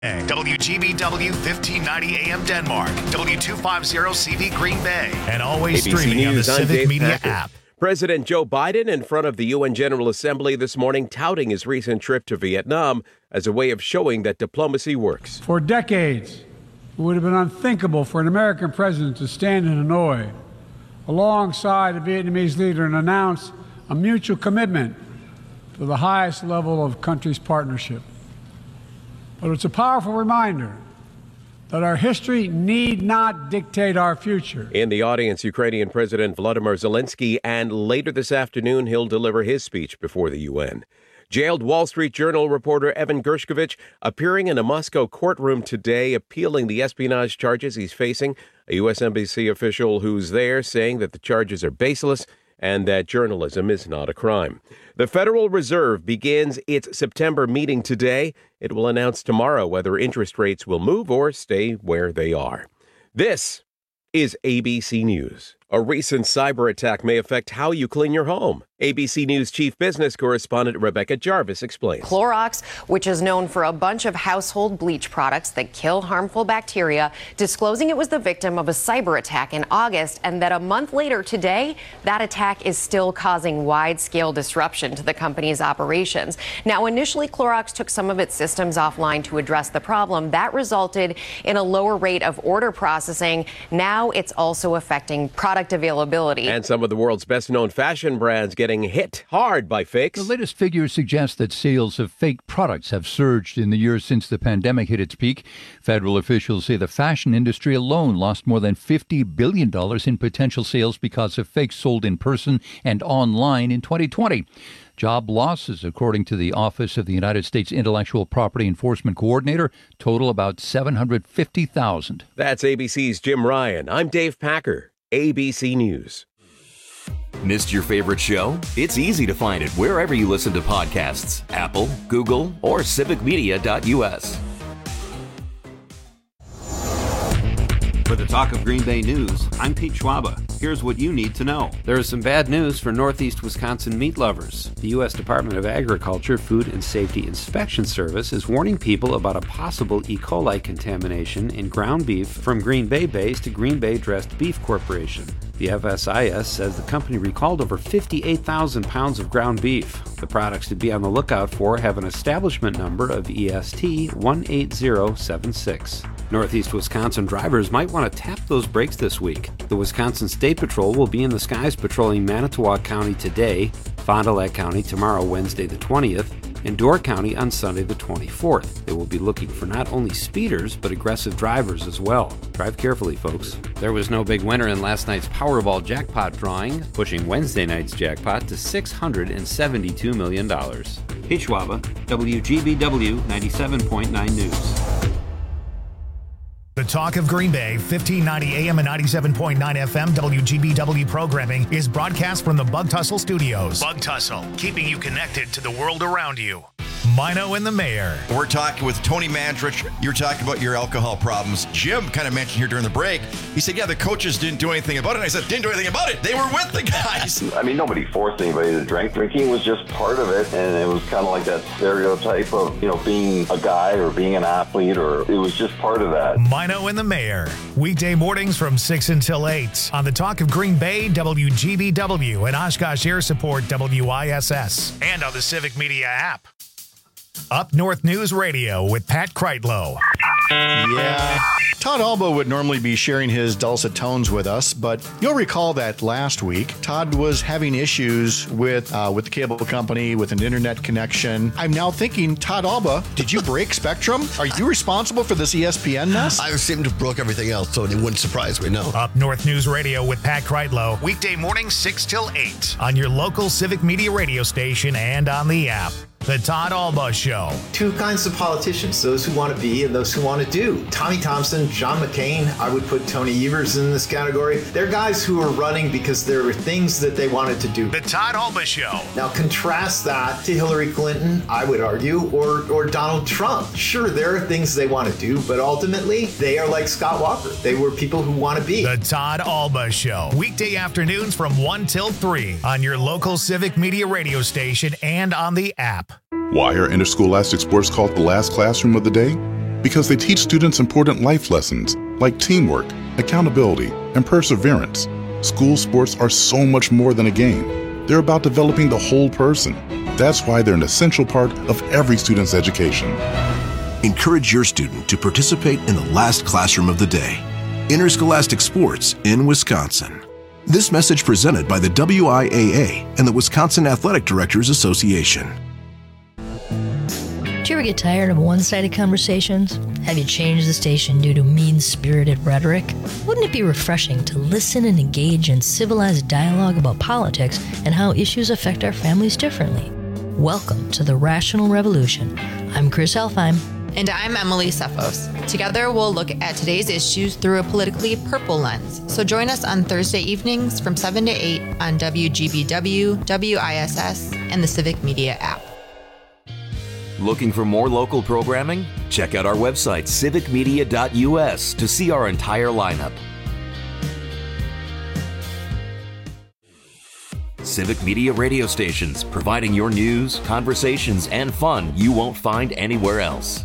WGBW 1590 AM Denmark, W250CV Green Bay, and always ABC streaming on the News, I'm Civic Dave Media Packer. app. President Joe Biden in front of the UN General Assembly this morning touting his recent trip to Vietnam as a way of showing that diplomacy works. For decades, it would have been unthinkable for an American president to stand in Hanoi alongside a Vietnamese leader and announce a mutual commitment to the highest level of countries' partnership. But it's a powerful reminder that our history need not dictate our future. In the audience, Ukrainian President Volodymyr Zelensky, and later this afternoon, he'll deliver his speech before the UN. Jailed Wall Street Journal reporter Evan Gershkovich appearing in a Moscow courtroom today, appealing the espionage charges he's facing. A U.S. Embassy official who's there saying that the charges are baseless and that journalism is not a crime. The Federal Reserve begins its September meeting today. It will announce tomorrow whether interest rates will move or stay where they are. This is ABC News. A recent cyber attack may affect how you clean your home. ABC News chief business correspondent Rebecca Jarvis explains. Clorox, which is known for a bunch of household bleach products that kill harmful bacteria, disclosing it was the victim of a cyber attack in August, and that a month later today, that attack is still causing wide-scale disruption to the company's operations. Now, initially, Clorox took some of its systems offline to address the problem. That resulted in a lower rate of order processing. Now it's also affecting product availability. And some of the world's best-known fashion brands getting hit hard by fakes. The latest figures suggest that sales of fake products have surged in the years since the pandemic hit its peak. Federal officials say the fashion industry alone lost more than $50 billion in potential sales because of fakes sold in person and online in 2020. Job losses, according to the Office of the United States Intellectual Property Enforcement Coordinator, total about 750,000. That's ABC's Jim Ryan. I'm Dave Packer, ABC News. Missed your favorite show? It's easy to find it wherever you listen to podcasts. Apple, Google, or civicmedia.us. For the Talk of Green Bay News, I'm Pete Schwaba. Here's what you need to know. There is some bad news for Northeast Wisconsin meat lovers. The U.S. Department of Agriculture Food and Safety Inspection Service is warning people about a possible E. coli contamination in ground beef from Green Bay-based Green Bay Dressed Beef Corporation. The FSIS says the company recalled over 58,000 pounds of ground beef. The products to be on the lookout for have an establishment number of EST 18076. Northeast Wisconsin drivers might want to tap those brakes this week. The Wisconsin State Patrol will be in the skies patrolling Manitowoc County today, Fond du Lac County tomorrow, Wednesday the 20th, and Door County on Sunday the 24th. They will be looking for not only speeders, but aggressive drivers as well. Drive carefully, folks. There was no big winner in last night's Powerball jackpot drawing, pushing Wednesday night's jackpot to $672 million. Pete Schwaba, WGBW 97.9 News. The Talk of Green Bay, 1590 AM and 97.9 FM WGBW programming is broadcast from the Bug Tussle Studios. Bug Tussle, keeping you connected to the world around you. Mino and the Mayor. We're talking with Tony Mandrich. You're talking about your alcohol problems. Jim kind of mentioned here during the break. He said, yeah, the coaches didn't do anything about it. And I said, didn't do anything about it. They were with the guys. I mean, nobody forced anybody to drink. Drinking was just part of it. And it was kind of like that stereotype of, being a guy or being an athlete, or it was just part of that. Mino and the Mayor. Weekday mornings from 6 until 8 on the Talk of Green Bay, WGBW, and Oshkosh Air Support, WISS, and on the Civic Media app. Up North News Radio with Pat Kreitlow. Yeah. Todd Alba would normally be sharing his dulcet tones with us, but you'll recall that last week, Todd was having issues with the cable company, with an internet connection. I'm now thinking, Todd Alba, did you break Spectrum? Are you responsible for this ESPN mess? I seem to have broke everything else, so it wouldn't surprise me, no. Up North News Radio with Pat Kreitlow, weekday mornings 6 till 8 on your local Civic Media radio station and on the app. The Todd Alba Show. Two kinds of politicians, those who want to be and those who want to do. Tommy Thompson, John McCain, I would put Tony Evers in this category. They're guys who are running because there were things that they wanted to do. The Todd Alba Show. Now contrast that to Hillary Clinton, I would argue, or Donald Trump. Sure, there are things they want to do, but ultimately, they are like Scott Walker. They were people who want to be. The Todd Alba Show. Weekday afternoons from 1 till 3 on your local Civic Media radio station and on the app. Why are interscholastic sports called the last classroom of the day? because they teach students important life lessons like teamwork, accountability, and perseverance. School sports are so much more than a game. They're about developing the whole person. That's why they're an essential part of every student's education. Encourage your student to participate in the last classroom of the day. Interscholastic Sports in Wisconsin. This message presented by the WIAA and the Wisconsin Athletic Directors Association. Do you ever get tired of one-sided conversations? Have you changed the station due to mean-spirited rhetoric? Wouldn't it be refreshing to listen and engage in civilized dialogue about politics and how issues affect our families differently? Welcome to the Rational Revolution. I'm Chris Elfheim. And I'm Emily Sefos. Together, we'll look at today's issues through a politically purple lens. So join us on Thursday evenings from 7 to 8 on WGBW, WISS, and the Civic Media app. Looking for more local programming? Check out our website, civicmedia.us, to see our entire lineup. Civic Media radio stations, providing your news, conversations, and fun you won't find anywhere else.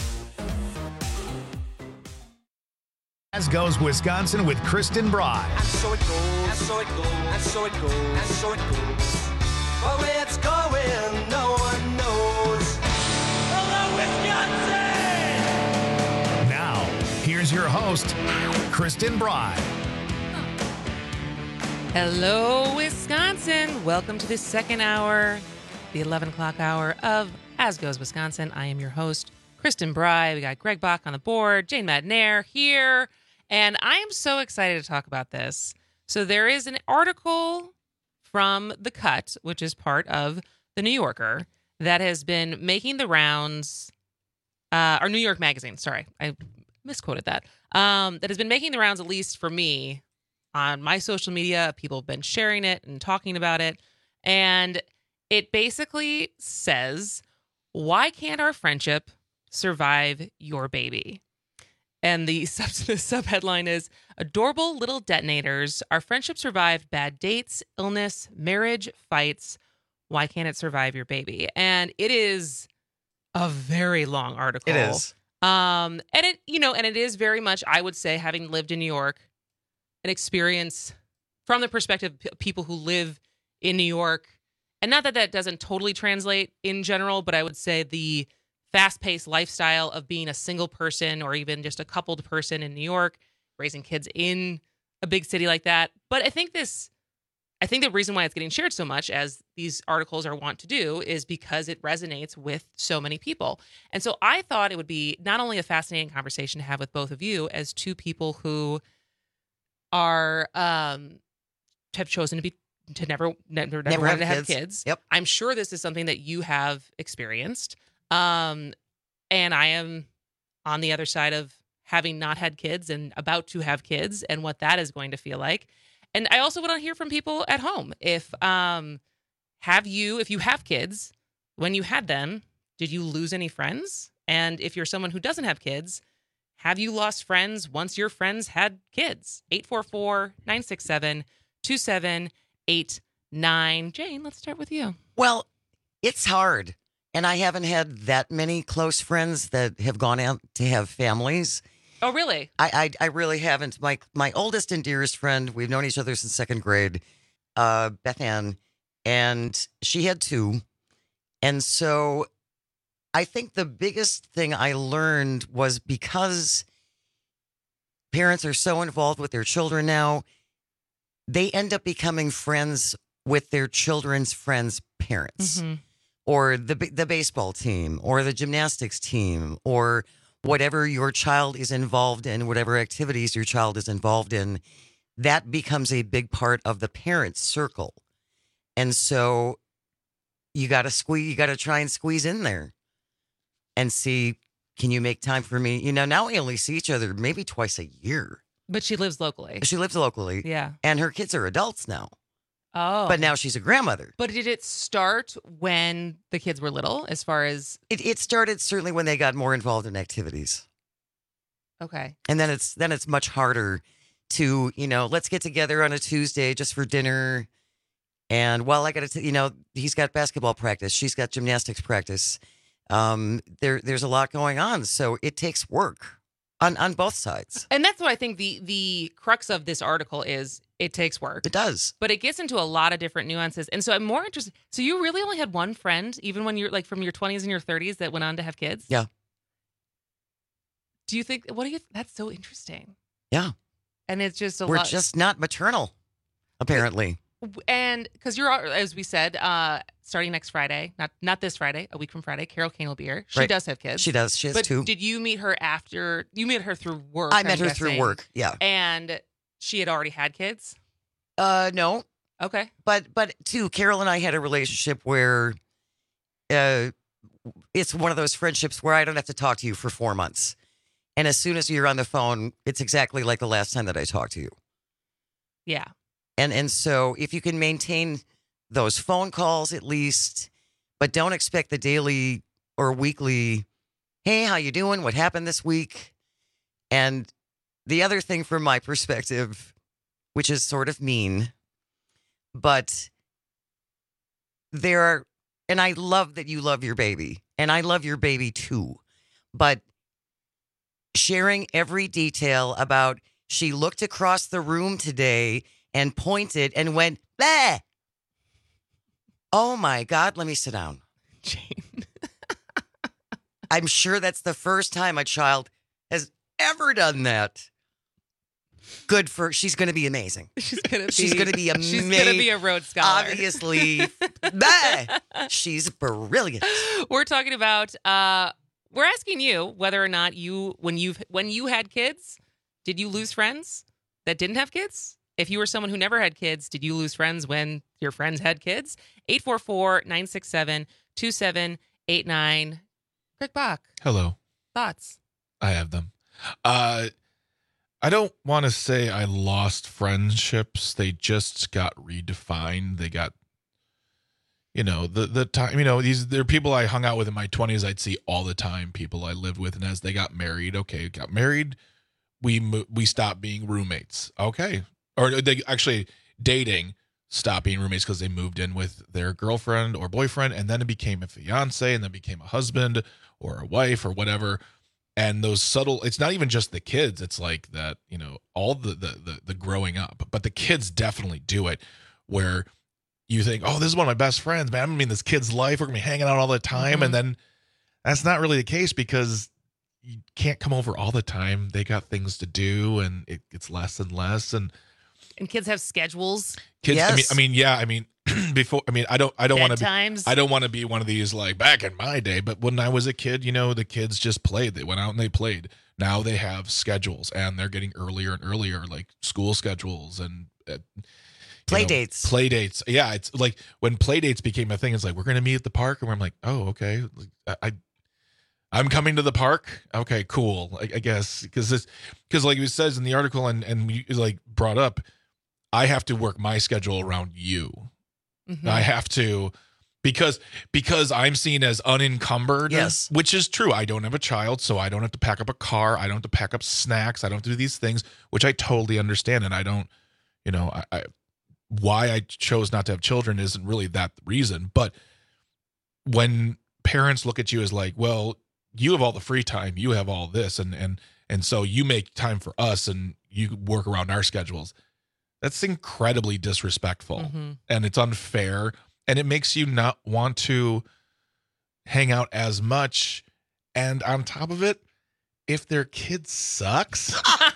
As goes Wisconsin with Kristen Bry. And so it goes, and so it goes, and so it goes, and so it goes. But where it's going, no one knows. Hello, Wisconsin! Now, here's your host, Kristen Bry. Hello, Wisconsin. Welcome to the second hour, the 11 o'clock hour of As Goes Wisconsin. I am your host, Kristen Bry. We got Greg Bach on the board, Jane Madnair here, and I am so excited to talk about this. So there is an article from The Cut, which is part of The New Yorker, that has been making the rounds, or New York Magazine, sorry, I misquoted that, that has been making the rounds, at least for me, on my social media. People have been sharing it and talking about it. And it basically says, why can't our friendship survive your baby? And the subheadline is, adorable little detonators. Our friendship survived bad dates, illness, marriage, fights. Why can't it survive your baby? And it is a very long article. It is. And it is very much, I would say, having lived in New York, an experience from the perspective of people who live in New York. And not that that doesn't totally translate in general, but I would say the fast-paced lifestyle of being a single person or even just a coupled person in New York, raising kids in a big city like that. But I think the reason why it's getting shared so much, as these articles are wont to do, is because it resonates with so many people. And so I thought it would be not only a fascinating conversation to have with both of you as two people who are have chosen to never wanted to have kids. Yep. I'm sure this is something that you have experienced. And I am on the other side of having not had kids and about to have kids and what that is going to feel like. And I also want to hear from people at home. If you have kids, when you had them, did you lose any friends? And if you're someone who doesn't have kids, have you lost friends once your friends had kids? 844-967-2789. Jane, let's start with you. Well, it's hard. And I haven't had that many close friends that have gone out to have families. Oh, really? I really haven't. My oldest and dearest friend, we've known each other since second grade, Beth Ann, and she had two. And so I think the biggest thing I learned was, because parents are so involved with their children now, they end up becoming friends with their children's friends' parents, or the baseball team, or the gymnastics team, or whatever your child is involved in, whatever activities your child is involved in. That becomes a big part of the parent's circle. And so you got to try and squeeze in there and see, can you make time for me? Now we only see each other maybe twice a year. But she lives locally. She lives locally. Yeah. And her kids are adults now. Oh. But now she's a grandmother. But did it start when the kids were little, as far as... It started certainly when they got more involved in activities. Okay. And then it's much harder to, let's get together on a Tuesday just for dinner. And I got to, he's got basketball practice. She's got gymnastics practice. There's a lot going on, so it takes work on both sides. And that's what I think the crux of this article is. It takes work. It does. But it gets into a lot of different nuances. And so I'm more interested. So you really only had one friend, even when you're like from your 20s and your 30s, that went on to have kids? Yeah. Do you think, that's so interesting. Yeah. And it's just We're just not maternal, apparently. And because you're, as we said, starting next Friday, not this Friday, a week from Friday, Carol Kane will be here. She does have kids. She does. She has but 2. Did you meet her after? You met her through work. I met her through work. Yeah. And she had already had kids? No. Okay. But too, Carol and I had a relationship where it's one of those friendships where I don't have to talk to you for 4 months. And as soon as you're on the phone, it's exactly like the last time that I talked to you. Yeah. And so if you can maintain those phone calls at least, but don't expect the daily or weekly, hey, how you doing? What happened this week? And the other thing from my perspective, which is sort of mean, but and I love that you love your baby, and I love your baby too, but sharing every detail about she looked across the room today and pointed and went, bah! Oh my God, let me sit down. Jane. I'm sure that's the first time a child has ever done that. Good for, she's going to be amazing. She's going to be amazing. She's going to be a Rhodes Scholar. Obviously. Bah! She's brilliant. We're talking about, we're asking you whether or not when you had kids, did you lose friends that didn't have kids? If you were someone who never had kids, did you lose friends when your friends had kids? 844-967-2789. Greg Bach. Hello. Thoughts? I have them. I don't want to say I lost friendships. They just got redefined. They got, the time, they're people I hung out with in my 20s. I'd see all the time, people I lived with. And as they got married, we stopped being roommates. Okay. Or they actually dating, stopped being roommates because they moved in with their girlfriend or boyfriend. And then it became a fiance, and then became a husband or a wife or whatever. And those subtle, it's not even just the kids. It's like that, all the growing up, but the kids definitely do it, where you think, oh, this is one of my best friends, man. I'm gonna be in this kid's life. We're gonna be hanging out all the time. Mm-hmm. And then that's not really the case, because you can't come over all the time. They got things to do, and it gets less and less. And kids have schedules. Kids, yes. I mean, before, I don't want to be, times. I don't want to be one of these like back in my day, but when I was a kid, the kids just played. They went out and they played. Now they have schedules, and they're getting earlier and earlier, like school schedules and play dates. Play dates. Yeah. It's like when play dates became a thing, it's like, we're going to meet at the park, and I'm like, oh, okay. I'm coming to the park. Okay, cool. I guess because like it says in the article, and you like brought up, I have to work my schedule around you. Mm-hmm. I have to, because I'm seen as unencumbered. Yes, which is true. I don't have a child, so I don't have to pack up a car. I don't have to pack up snacks. I don't do these things, which I totally understand. And I don't, why I chose not to have children isn't really that reason. But when parents look at you as like, well, you have all the free time, you have all this, and so you make time for us, and you work around our schedules. That's incredibly disrespectful, mm-hmm. and it's unfair, and it makes you not want to hang out as much. And on top of it, if their kid sucks,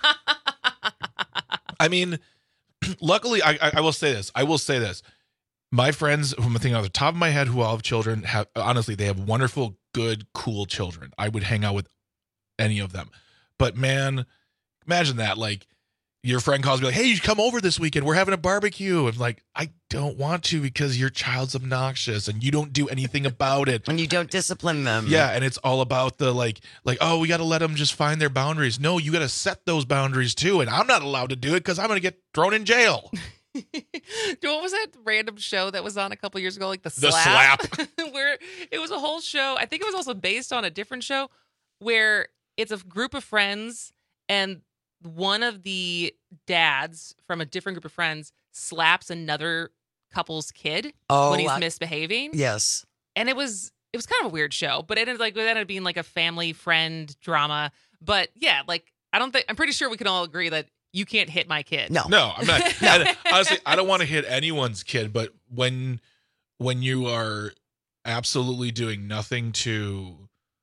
I mean, luckily, I will say this. My friends, who I'm thinking off the top of my head, who all have children, they have wonderful, good, cool children. I would hang out with any of them. But man, imagine that. Like, your friend calls me like, hey, you should come over this weekend. We're having a barbecue. I'm like, I don't want to, because your child's obnoxious and you don't do anything about it. And you don't discipline them. Yeah, and it's all about the like, oh, we got to let them just find their boundaries. No, you got to set those boundaries too. And I'm not allowed to do it because I'm going to get thrown in jail. What was that random show that was on a couple years ago, like the Slap? Where it was a whole show. I think it was also based on a different show where it's a group of friends, and one of the dads from a different group of friends slaps another couple's kid when he's misbehaving. Yes. And it was it was kind of a weird show, but it ended up being like a family friend drama. But yeah, like I'm pretty sure we can all agree that you can't hit my kid. No, I'm not. Honestly, I don't want to hit anyone's kid, but when you are absolutely doing nothing to,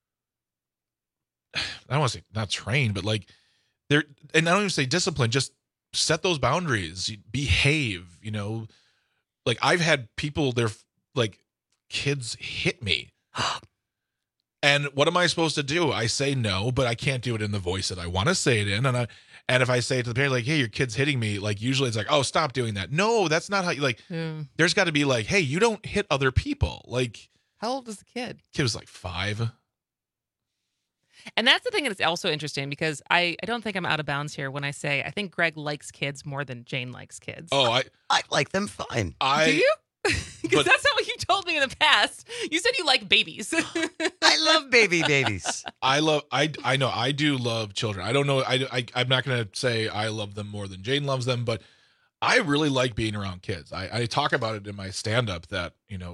I don't want to say not train, but like and I don't even say discipline, just set those boundaries, behave, like I've had people, they're like kids hit me. And what am I supposed to do? I say no, but I can't do it in the voice that I want to say it in. And if I say it to the parent, like, hey, your kid's hitting me, like usually it's like, oh, stop doing that. No, that's not how you like, there's got to be like, hey, you don't hit other people. Like, how old was the kid? Kid was like 5. And that's the thing that's also interesting because I don't think I'm out of bounds here when I say I think Greg likes kids more than Jane likes kids. Oh, I like them fine. Do you? Because that's not what you told me in the past. You said you like babies. I love babies. I know I do love children. I don't know. I'm not going to say I love them more than Jane loves them, but I really like being around kids. I talk about it in my stand-up that,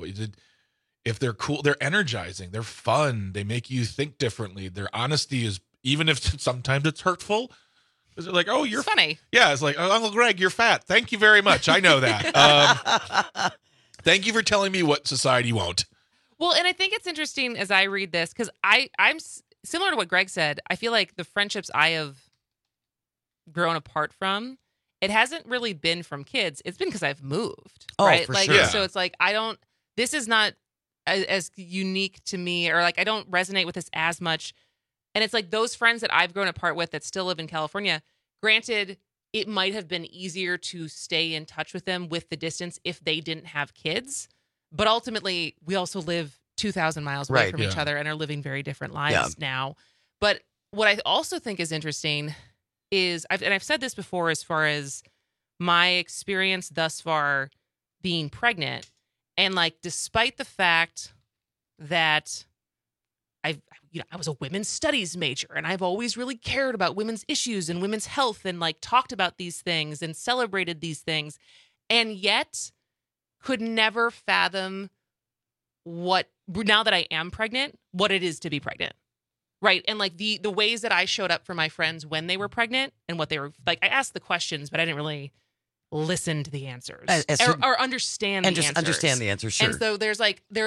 if they're cool, they're energizing, they're fun, they make you think differently. Their honesty is, even if sometimes it's hurtful, is it like, oh, you're funny. Yeah, it's like, oh, Uncle Greg, you're fat. Thank you very much. I know that. Thank you for telling me what society won't. Well, and I think it's interesting as I read this, because I'm similar to what Greg said. I feel like the friendships I have grown apart from, it hasn't really been from kids. It's been because I've moved. Oh, right? for like, sure. So it's like, this is not as unique to me, or like I don't resonate with this as much. And it's like those friends that I've grown apart with that still live in California, granted, it might have been easier to stay in touch with them with the distance if they didn't have kids. But ultimately, we also live 2,000 miles away from each other and are living very different lives now. But what I also think is interesting is, I've said this before as far as my experience thus far being pregnant. And like, despite the fact that I was a women's studies major and I've always really cared about women's issues and women's health and like talked about these things and celebrated these things, and yet could never fathom what, now that I am pregnant, what it is to be pregnant. Right. And like the ways that I showed up for my friends when they were pregnant and what they were like, I asked the questions, but I didn't really listen to the answers or understand the answers. Understand the answers. Sure. And so there's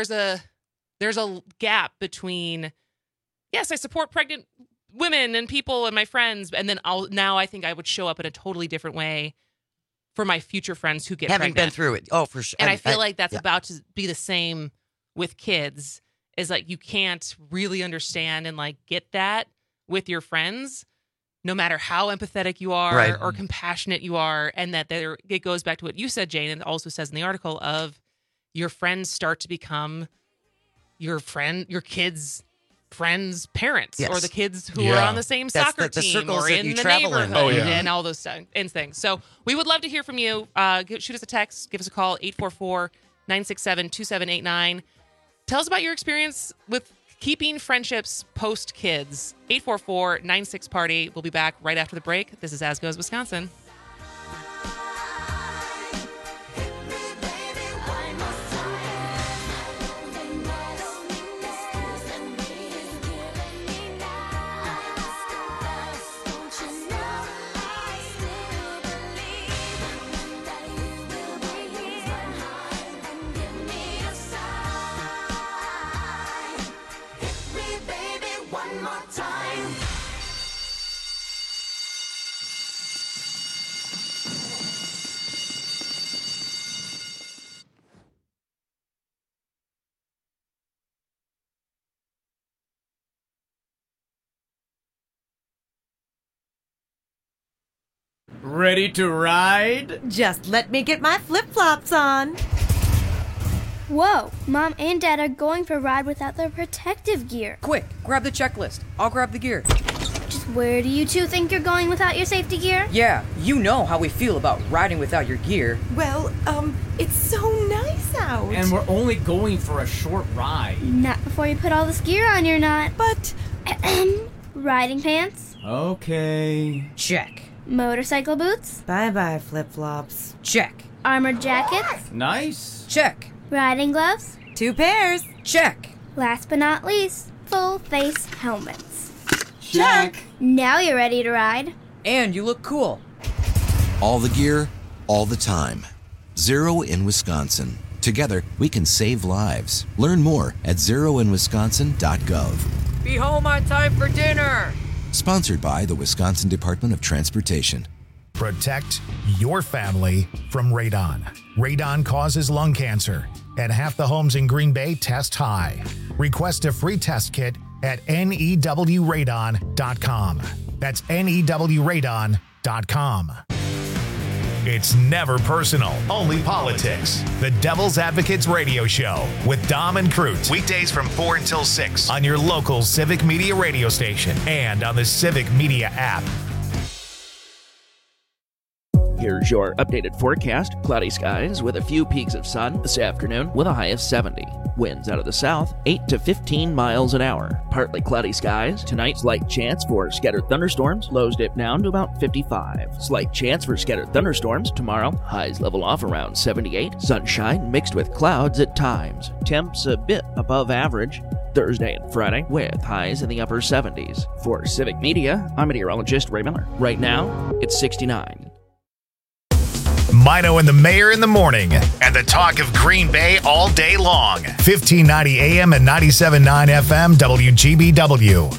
a gap between, yes, I support pregnant women and people and my friends, and then I think I would show up in a totally different way for my future friends who get Having pregnant. been through it. Oh, for sure. And I feel like that's about to be the same with kids, is like you can't really understand and like get that with your friends, no matter how empathetic you are or compassionate you are. And that it goes back to what you said, Jane, and also says in the article of your friends start to become your kids' friends' parents, or the kids who are on the same soccer team or in the neighborhood and all those things. So we would love to hear from you. Shoot us a text, give us a call, 844-967-2789. Tell us about your experience with keeping friendships post-kids. 844-96-PARTY. We'll be back right after the break. This is As Goes Wisconsin. Ready to ride? Just let me get my flip-flops on. Whoa, Mom and Dad are going for a ride without their protective gear. Quick, grab the checklist. I'll grab the gear. Just where do you two think you're going without your safety gear? Yeah, you know how we feel about riding without your gear. Well, it's so nice out. And we're only going for a short ride. Not before you put all this gear on, you're not. But... Riding pants? Okay. Check. Motorcycle boots? Bye-bye, flip-flops. Check. Armored jackets? Nice. Check. Riding gloves? 2 pairs. Check. Last but not least, full face helmets. Check. Now you're ready to ride. And you look cool. All the gear, all the time. Zero in Wisconsin. Together, we can save lives. Learn more at zeroinwisconsin.gov. Be home on time for dinner. Sponsored by the Wisconsin Department of Transportation. Protect your family from radon. Radon causes lung cancer, and half the homes in Green Bay test high. Request a free test kit at newradon.com. That's newradon.com. It's never personal, only politics. The Devil's Advocates Radio Show with Dom and Crute. Weekdays from 4 until 6 on your local Civic Media radio station and on the Civic Media app. Here's your updated forecast. Cloudy skies with a few peaks of sun this afternoon with a high of 70. Winds out of the south, 8 to 15 miles an hour. Partly cloudy skies. Tonight, slight chance for scattered thunderstorms. Lows dip down to about 55. Slight chance for scattered thunderstorms tomorrow. Highs level off around 78. Sunshine mixed with clouds at times. Temps a bit above average. Thursday and Friday with highs in the upper 70s. For Civic Media, I'm meteorologist Ray Miller. Right now, it's 69. Mino and the Mayor in the morning, and the talk of Green Bay all day long. 1590 AM and 97.9 FM WGBW.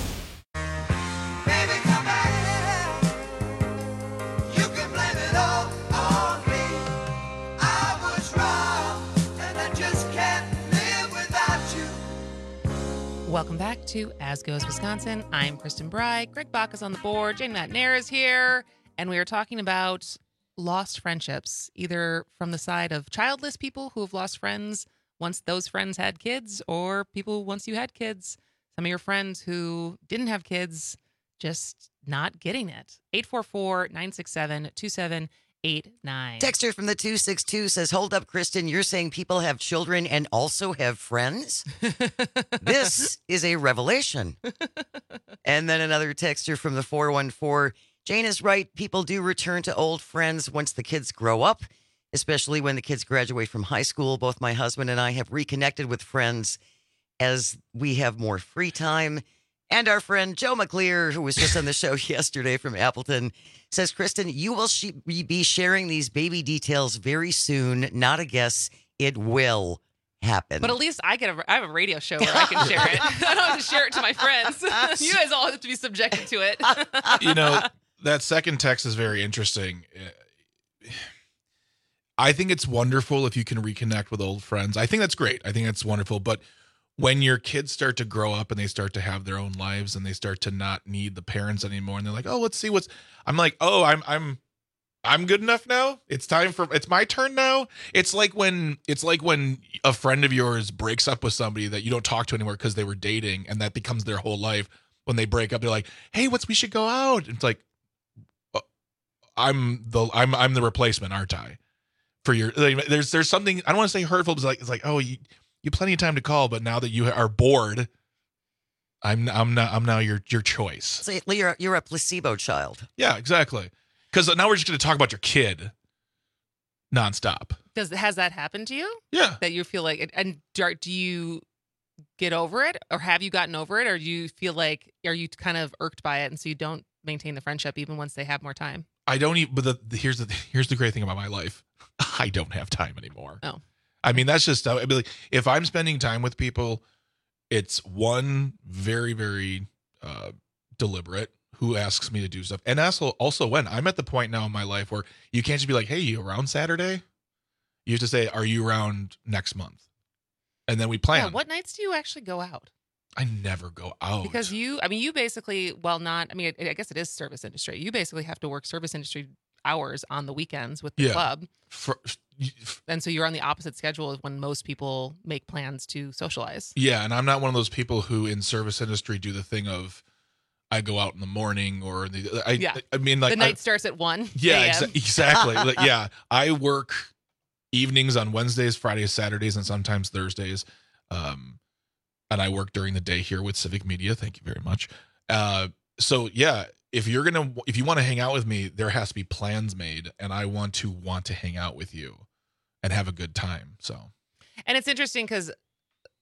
Welcome back to As Goes Wisconsin. I'm Kristen Bry. Greg Bach is on the board. Jane Matt Nair is here. And we are talking about lost friendships, either from the side of childless people who have lost friends once those friends had kids, or people once you had kids, some of your friends who didn't have kids, just not getting it. 844-967-2789. Texter from the 262 says, hold up, Kristen, you're saying people have children and also have friends? This is a revelation. And then another texter from the 414, Jane is right. People do return to old friends once the kids grow up, especially when the kids graduate from high school. Both my husband and I have reconnected with friends as we have more free time. And our friend Joe McClear, who was just on the show yesterday from Appleton, says, Kristen, you will be sharing these baby details very soon. Not a guess. It will happen. But at least I have a radio show where I can share it. I don't have to share it to my friends. You guys all have to be subjected to it. You know, that second text is very interesting. I think it's wonderful if you can reconnect with old friends. I think that's great. I think that's wonderful. But when your kids start to grow up and they start to have their own lives and they start to not need the parents anymore, and they're like, oh, let's see I'm like, oh, I'm good enough now. It's my turn now. It's like when a friend of yours breaks up with somebody that you don't talk to anymore because they were dating, and that becomes their whole life. When they break up, they're like, hey, we should go out. It's like, I'm the replacement, aren't I? For your, like, there's something, I don't want to say hurtful, but it's like, oh, you plenty of time to call, but now that you are bored, I'm now your choice. So you're a placebo child. Yeah, exactly. Because now we're just going to talk about your kid nonstop. Has that happened to you? Yeah. That you feel like, and do you get over it, or have you gotten over it, or do you feel like, are you kind of irked by it, and so you don't maintain the friendship even once they have more time? I don't even. But here's the great thing about my life. I don't have time anymore. Oh. I mean, that's just, I mean, like, if I'm spending time with people, it's one very, very deliberate who asks me to do stuff. And also when I'm at the point now in my life where you can't just be like, hey, you around Saturday? You have to say, are you around next month? And then we plan. Yeah, what nights do you actually go out? I never go out. Because you basically, I guess it is service industry. You basically have to work service industry hours on the weekends with the club. And so you're on the opposite schedule of when most people make plans to socialize. Yeah, and I'm not one of those people who in service industry do the thing of I go out in the morning or I mean, like, the night starts at 1. Yeah, exactly. Like, yeah, I work evenings on Wednesdays, Fridays, Saturdays, and sometimes Thursdays. And I work during the day here with Civic Media. Thank you very much. So yeah, if you want to hang out with me, there has to be plans made, and I want to hang out with you and have a good time. So, and it's interesting because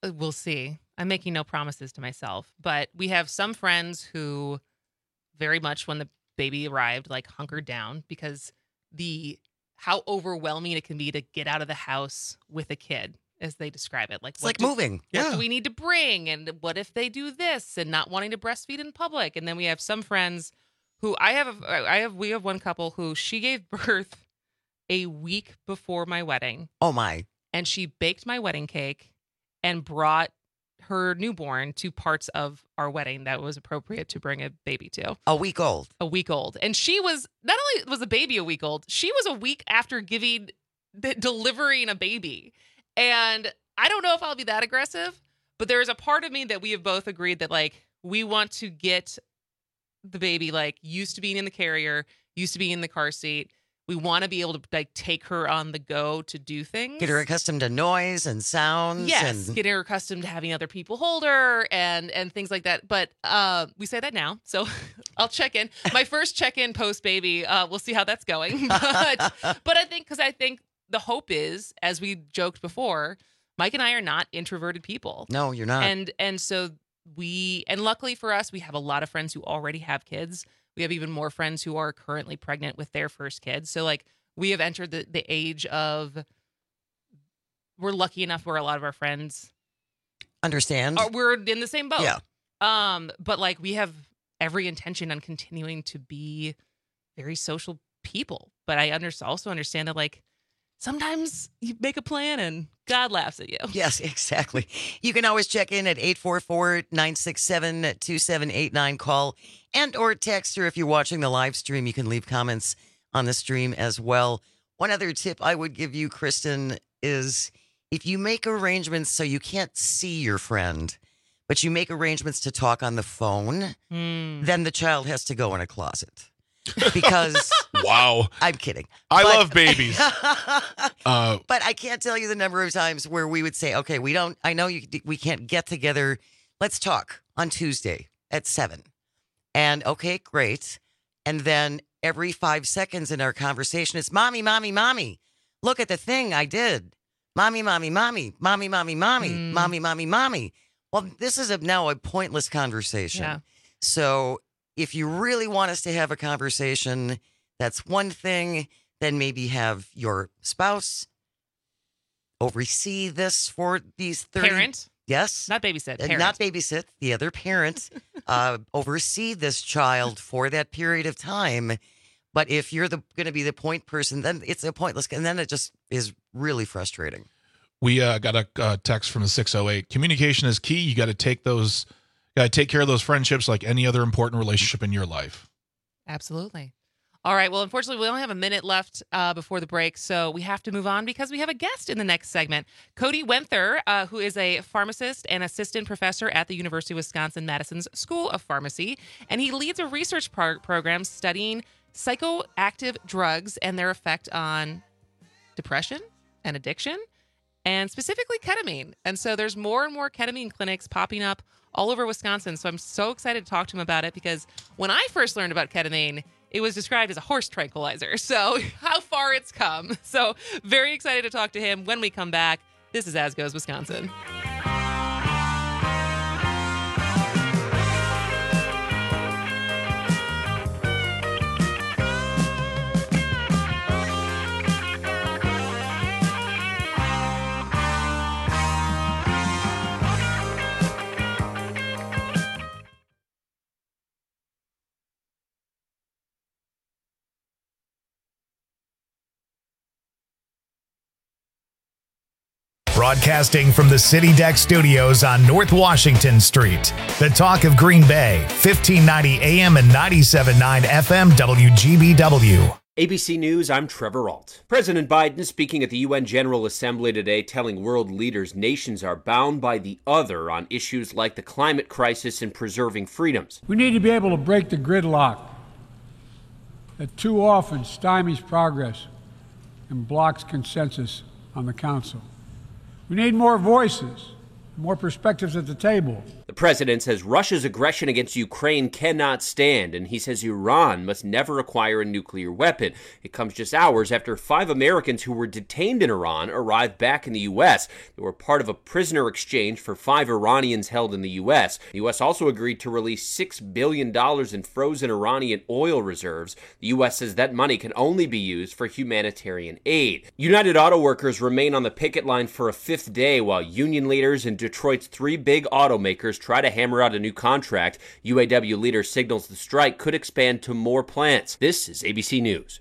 we'll see. I'm making no promises to myself, but we have some friends who very much, when the baby arrived, like hunkered down because how overwhelming it can be to get out of the house with a kid, as they describe it. Like, it's like moving. What do we need to bring? And what if they do this, and not wanting to breastfeed in public? And then we have some friends who we have one couple who she gave birth a week before my wedding. Oh my. And she baked my wedding cake and brought her newborn to parts of our wedding that was appropriate to bring a baby to. A week old. And she was, not only was a baby a week old, she was a week after delivering a baby. And I don't know if I'll be that aggressive, but there is a part of me that we have both agreed that, like, we want to get the baby, like, used to being in the carrier, used to being in the car seat. We want to be able to, like, take her on the go to do things. Get her accustomed to noise and sounds. Yes, and... get her accustomed to having other people hold her and things like that. But we say that now, so I'll check in. My first check-in post-baby, we'll see how that's going. But I think the hope is, as we joked before, Mike and I are not introverted people. No, you're not. And so luckily for us, we have a lot of friends who already have kids. We have even more friends who are currently pregnant with their first kids. So, like, we have entered the age of, we're lucky enough where a lot of our friends understand. We're in the same boat. Yeah. But, like, we have every intention on continuing to be very social people. But I also understand that, like, sometimes you make a plan and God laughs at you. Yes, exactly. You can always check in at 844-967-2789. Call and or text, or if you're watching the live stream, you can leave comments on the stream as well. One other tip I would give you, Kristen, is if you make arrangements so you can't see your friend, but you make arrangements to talk on the phone, then the child has to go in a closet. Because wow, I'm kidding. I love babies. But I can't tell you the number of times where we would say, okay, we can't get together. Let's talk on Tuesday at 7. And okay, great. And then every 5 seconds in our conversation, it's mommy, mommy, mommy. Look at the thing I did. Mommy, mommy, mommy, mommy, mommy, mommy, mommy, mommy, mommy. Well, this is now a pointless conversation. Yeah. So if you really want us to have a conversation, that's one thing. Then maybe have your spouse oversee this for these 30... Parent? Yes. Not babysit. Parent. Not babysit. The other parent oversee this child for that period of time. But if you're going to be the point person, then it's a pointless... And then it just is really frustrating. We got a text from the 608. Communication is key. You got to take care of those friendships like any other important relationship in your life. Absolutely. All right. Well, unfortunately, we only have a minute left before the break, so we have to move on because we have a guest in the next segment. Cody Wenther, who is a pharmacist and assistant professor at the University of Wisconsin-Madison's School of Pharmacy, and he leads a research program studying psychoactive drugs and their effect on depression and addiction, and specifically ketamine. And so there's more and more ketamine clinics popping up all over Wisconsin. So I'm so excited to talk to him about it because when I first learned about ketamine, it was described as a horse tranquilizer. So how far it's come. So very excited to talk to him when we come back. This is As Goes Wisconsin. Broadcasting from the City Deck Studios on North Washington Street. The Talk of Green Bay, 1590 AM and 97.9 FM WGBW. ABC News, I'm Trevor Ault. President Biden speaking at the UN General Assembly today, telling world leaders nations are bound by the other on issues like the climate crisis and preserving freedoms. We need to be able to break the gridlock that too often stymies progress and blocks consensus on the Council. We need more voices, more perspectives at the table. The president says Russia's aggression against Ukraine cannot stand, and he says Iran must never acquire a nuclear weapon. It comes just hours after 5 Americans who were detained in Iran arrived back in the U.S. They were part of a prisoner exchange for 5 Iranians held in the U.S. The U.S. also agreed to release $6 billion in frozen Iranian oil reserves. The U.S. says that money can only be used for humanitarian aid. United Auto Workers remain on the picket line for a 5th day while union leaders in Detroit's 3 big automakers try to hammer out a new contract. UAW leader signals the strike could expand to more plants. This is ABC News.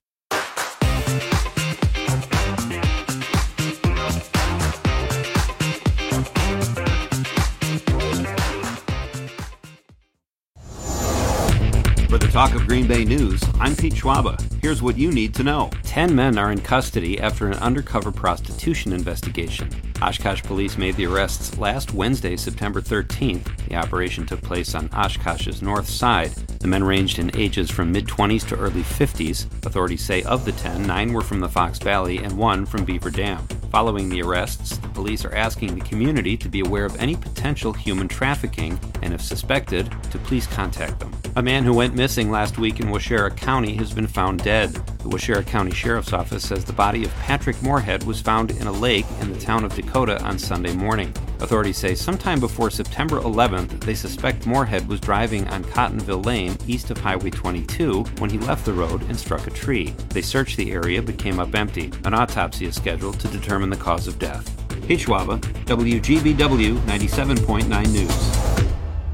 For the Talk of Green Bay News, I'm Pete Schwaba. Here's what you need to know. 10 men are in custody after an undercover prostitution investigation. Oshkosh police made the arrests last Wednesday, September 13th. The operation took place on Oshkosh's north side. The men ranged in ages from mid-20s to early 50s. Authorities say of the 10, 9 were from the Fox Valley and 1 from Beaver Dam. Following the arrests, the police are asking the community to be aware of any potential human trafficking and, if suspected, to please contact them. A man who went missing last week in Waushara County has been found dead. The Waushara County Sheriff's Office says the body of Patrick Moorhead was found in a lake in the town of Dakota on Sunday morning. Authorities say sometime before September 11th, they suspect Moorhead was driving on Cottonville Lane east of Highway 22 when he left the road and struck a tree. They searched the area but came up empty. An autopsy is scheduled to determine the cause of death. Pete Schwaba, WGBW 97.9 News.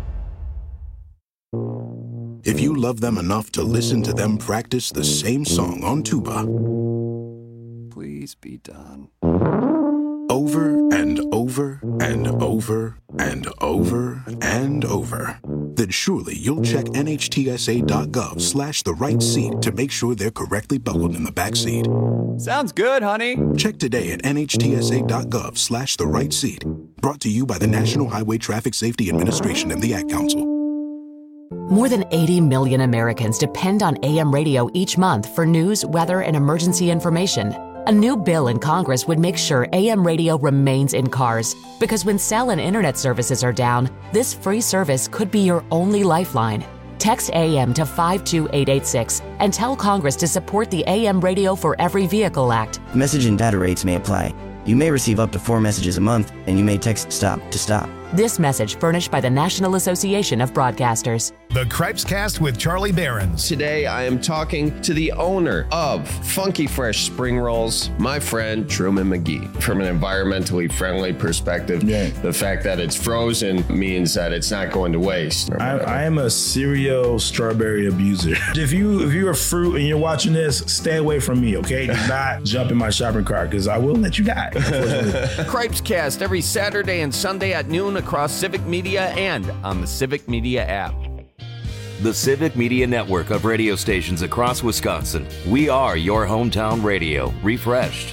If you love them enough to listen to them practice the same song on tuba, please be done. Over and over and over and over and over, then surely you'll check NHTSA.gov/the right seat to make sure they're correctly buckled in the back seat. Sounds good, honey. Check today at NHTSA.gov/the right seat. Brought to you by the National Highway Traffic Safety Administration and the Ad Council. More than 80 million Americans depend on AM radio each month for news, weather, and emergency information. A new bill in Congress would make sure AM radio remains in cars, because when cell and internet services are down, this free service could be your only lifeline. Text AM to 52886 and tell Congress to support the AM Radio for Every Vehicle Act. Message and data rates may apply. You may receive up to 4 messages a month, and you may text STOP to stop. This message furnished by the National Association of Broadcasters. The Cripes Cast with Charlie Behrens. Today I am talking to the owner of Funky Fresh Spring Rolls, my friend Truman McGee. From an environmentally friendly perspective, the fact that it's frozen means that it's not going to waste. I am a serial strawberry abuser. If you're a fruit and you're watching this, stay away from me, okay? Do not jump in my shopping cart, because I will let you die. Cripes Cast every Saturday and Sunday at noon across Civic Media and on the Civic Media app. The Civic Media network of radio stations across Wisconsin. We are your hometown radio, refreshed.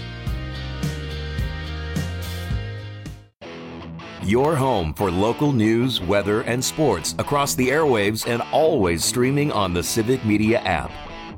Your home for local news, weather, and sports across the airwaves and always streaming on the Civic Media app.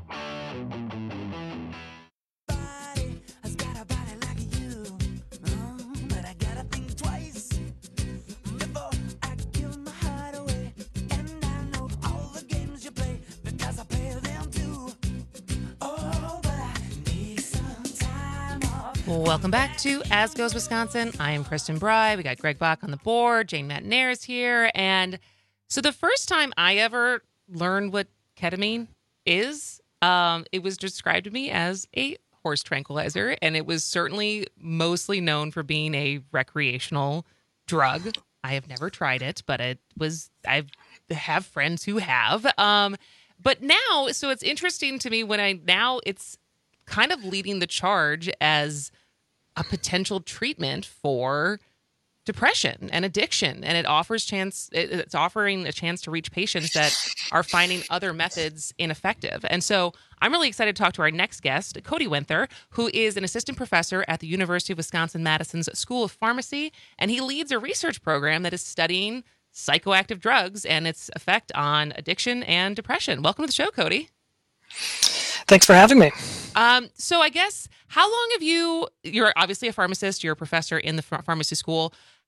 Welcome back to As Goes Wisconsin. I am Kristen Bry. We got Greg Bach on the board. Jane Matinaire is here. And so the first time I ever learned what ketamine is, it was described to me as a horse tranquilizer. And it was certainly mostly known for being a recreational drug. I have never tried it, but I have friends who have. But now, so it's interesting to me it's kind of leading the charge as a potential treatment for depression and addiction. And it's offering a chance to reach patients that are finding other methods ineffective. And so I'm really excited to talk to our next guest, Cody Winther, who is an assistant professor at the University of Wisconsin-Madison's School of Pharmacy. And he leads a research program that is studying psychoactive drugs and its effect on addiction and depression. Welcome to the show, Cody. Thanks for having me. So I guess, how long have you're obviously a pharmacist, you're a professor in the pharmacy school.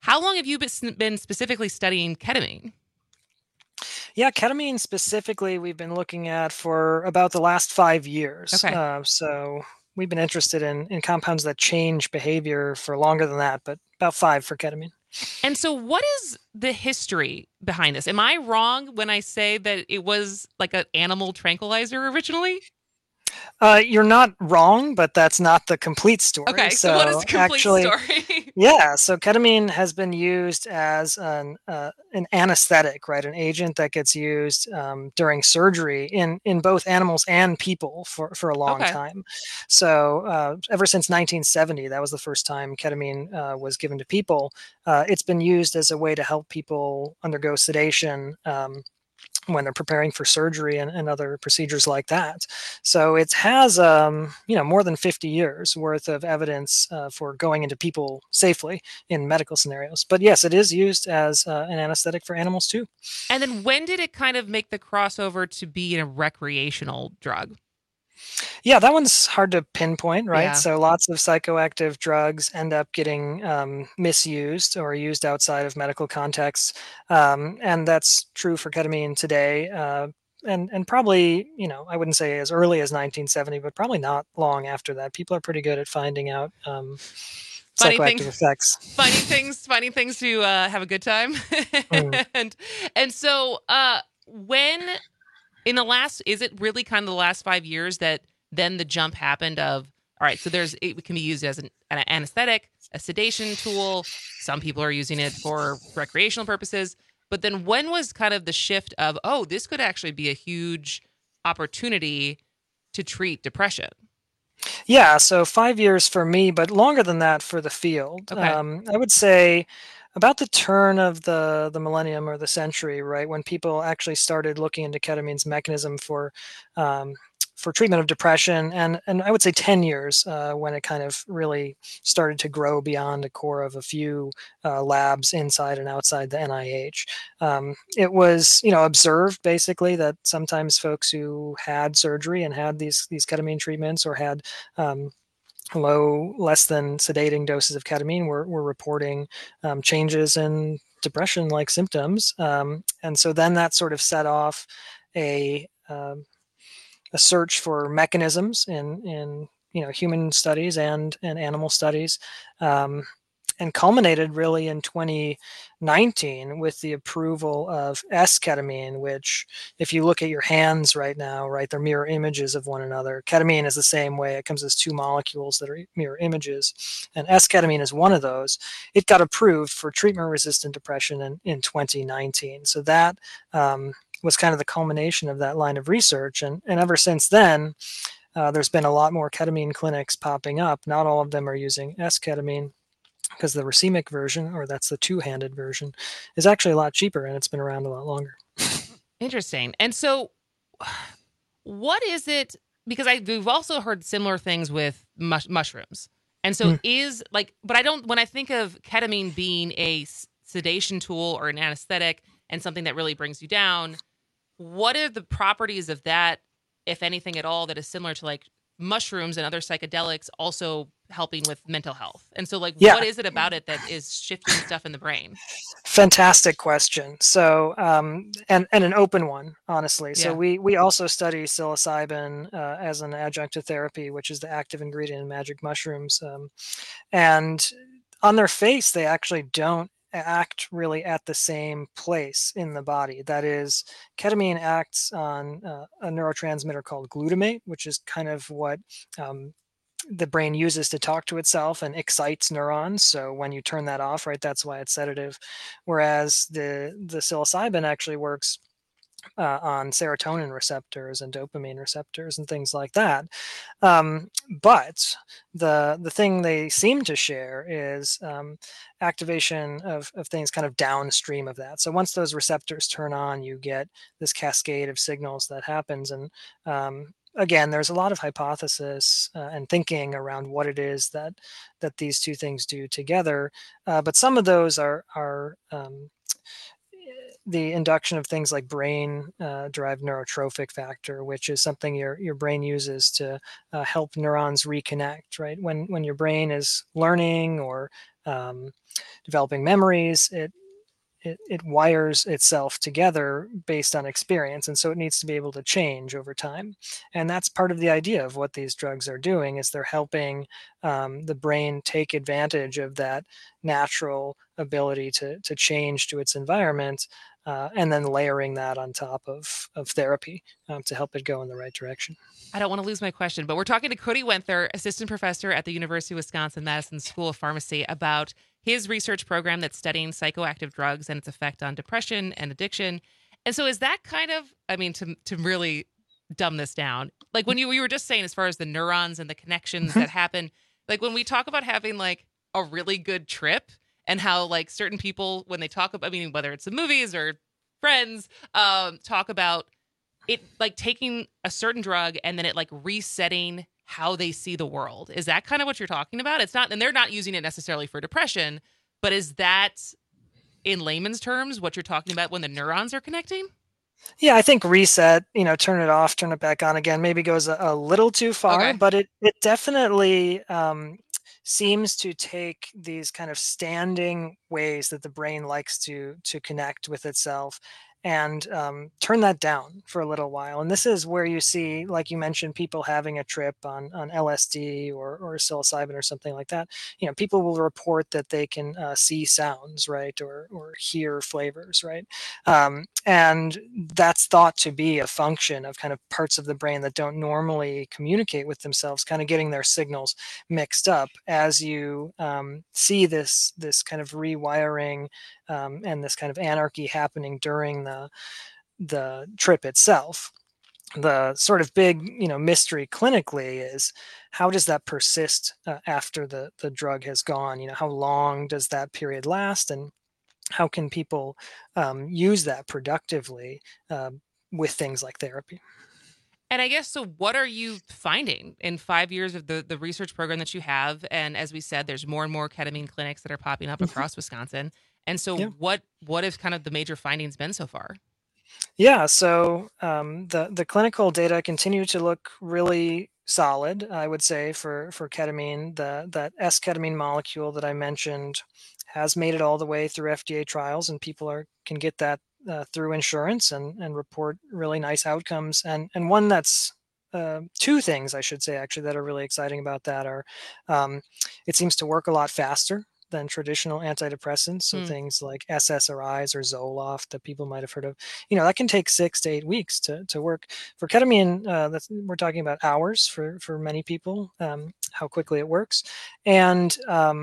How long have you been specifically studying ketamine? Yeah, ketamine specifically, we've been looking at for about the last 5 years. Okay. So we've been interested in compounds that change behavior for longer than that, but about 5 for ketamine. And so what is the history behind this? Am I wrong when I say that it was like an animal tranquilizer originally? You're not wrong, but that's not the complete story. Okay, so what is the complete story? Yeah, so ketamine has been used as an anesthetic, right? An agent that gets used during surgery in both animals and people for a long time. So ever since 1970, that was the first time ketamine was given to people. It's been used as a way to help people undergo sedation when they're preparing for surgery and other procedures like that. So it has, more than 50 years worth of evidence for going into people safely in medical scenarios. But yes, it is used as an anesthetic for animals too. And then when did it kind of make the crossover to be a recreational drug? Yeah, that one's hard to pinpoint, right? Yeah. So lots of psychoactive drugs end up getting misused or used outside of medical contexts. And that's true for ketamine today. And probably, I wouldn't say as early as 1970, but probably not long after that. People are pretty good at finding out psychoactive effects. Finding things to have a good time. And so when... is it really kind of the last 5 years that then the jump happened of, all right, so it can be used as an anesthetic, a sedation tool. Some people are using it for recreational purposes. But then when was kind of the shift of, oh, this could actually be a huge opportunity to treat depression? Yeah, so 5 years for me, but longer than that for the field. Okay. I would say about the turn of the millennium or the century, right, when people actually started looking into ketamine's mechanism for treatment of depression, and I would say 10 years when it kind of really started to grow beyond a core of a few labs inside and outside the NIH. It was, observed basically that sometimes folks who had surgery and had these ketamine treatments or had less than sedating doses of ketamine were reporting changes in depression-like symptoms. And so then that sort of set off a search for mechanisms in human studies and animal studies, and culminated really in 2019 with the approval of S-ketamine, which, if you look at your hands right now, right, they're mirror images of one another. Ketamine is the same way. It comes as two molecules that are mirror images, and S-ketamine is one of those. It got approved for treatment-resistant depression in 2019. So that was kind of the culmination of that line of research. And ever since then, there's been a lot more ketamine clinics popping up. Not all of them are using S-ketamine, because the racemic version, or that's the two-handed version, is actually a lot cheaper, and it's been around a lot longer. Interesting. And so what is it, because we've also heard similar things with mushrooms. And so when I think of ketamine being a sedation tool or an anesthetic and something that really brings you down, what are the properties of that, if anything at all, that is similar to like mushrooms and other psychedelics also helping with mental health? And so what is it about it that is shifting stuff in the brain? Fantastic question. So, and an open one, honestly. Yeah. So we also study psilocybin as an adjunct to therapy, which is the active ingredient in magic mushrooms. And on their face, they actually don't act really at the same place in the body. That is, ketamine acts on a neurotransmitter called glutamate, which is kind of what the brain uses to talk to itself and excites neurons. So when you turn that off, right, that's why it's sedative. Whereas the psilocybin actually works on serotonin receptors and dopamine receptors and things like that. But the thing they seem to share is activation of things kind of downstream of that. So once those receptors turn on, you get this cascade of signals that happens. And again, there's a lot of hypothesis and thinking around what it is that these two things do together. But some of those are the induction of things like brain-derived neurotrophic factor, which is something your brain uses to help neurons reconnect. Right, when your brain is learning or developing memories. It wires itself together based on experience, and so it needs to be able to change over time. And that's part of the idea of what these drugs are doing, is they're helping the brain take advantage of that natural ability to change to its environment, and then layering that on top of therapy to help it go in the right direction. I don't want to lose my question, but we're talking to Cody Wenther, assistant professor at the University of Wisconsin-Madison School of Pharmacy, about his research program that's studying psychoactive drugs and its effect on depression and addiction. And so is that kind of, I mean, to really dumb this down, like when we were just saying, as far as the neurons and the connections that happen, like when we talk about having like a really good trip, and how like certain people, when they talk about, I mean, whether it's the movies or friends, talk about it like taking a certain drug and then it like resetting how they see the world. Is that kind of what you're talking about? It's not, and they're not using it necessarily for depression, but is that, in layman's terms, what you're talking about when the neurons are connecting? Yeah, I think reset, turn it off, turn it back on again, maybe goes a little too far, but it definitely seems to take these kind of standing ways that the brain likes to connect with itself and turn that down for a little while. And this is where you see, like you mentioned, people having a trip on LSD or psilocybin or something like that. People will report that they can see sounds, right, or hear flavors, right, and that's thought to be a function of kind of parts of the brain that don't normally communicate with themselves, kind of getting their signals mixed up as you see this kind of rewiring and this kind of anarchy happening during the trip itself. The sort of big, mystery clinically is, how does that persist after the drug has gone? How long does that period last, and how can people use that productively with things like therapy? And I guess, so what are you finding in 5 years of the research program that you have? And as we said, there's more and more ketamine clinics that are popping up across Wisconsin. And so what have kind of the major findings been so far? Yeah, so the clinical data continue to look really solid, I would say, for ketamine. That S-ketamine molecule that I mentioned has made it all the way through FDA trials, and people can get that through insurance and report really nice outcomes. And one that's two things, I should say, actually, that are really exciting about that are it seems to work a lot faster than traditional antidepressants. So things like SSRIs or Zoloft that people might have heard of, that can take 6 to 8 weeks to work. For ketamine, we're talking about hours for many people, how quickly it works. And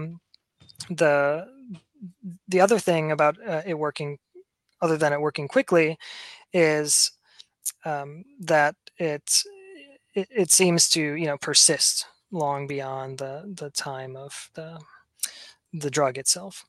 the other thing about it working, other than it working quickly, is that it seems to persist long beyond the time of the drug itself.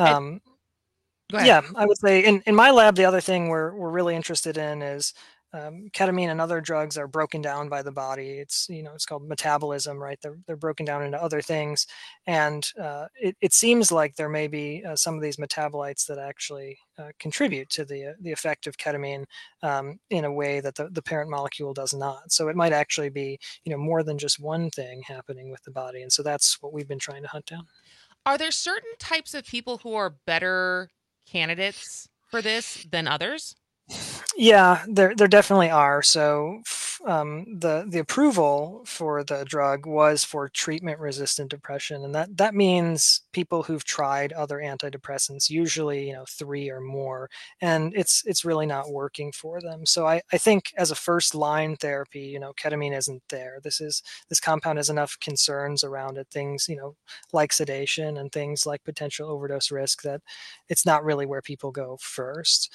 Yeah, I would say in my lab, the other thing we're really interested in is ketamine and other drugs are broken down by the body. It's it's called metabolism, right? They're broken down into other things, and it seems like there may be some of these metabolites that actually contribute to the effect of ketamine in a way that the parent molecule does not. So it might actually be more than just one thing happening with the body, and so that's what we've been trying to hunt down. Are there certain types of people who are better candidates for this than others? Yeah, there definitely are. So the approval for the drug was for treatment-resistant depression, and that means people who've tried other antidepressants, usually 3 or more, and it's really not working for them. So I think as a first-line therapy, ketamine isn't there. This compound has enough concerns around it, things like sedation and things like potential overdose risk, that it's not really where people go first.